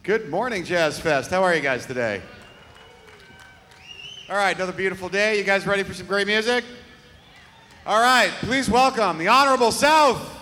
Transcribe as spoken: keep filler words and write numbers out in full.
Good morning, Jazz Fest. How are you guys today? All right, another beautiful day. You guys ready for some great music? All right, please welcome the Honorable South.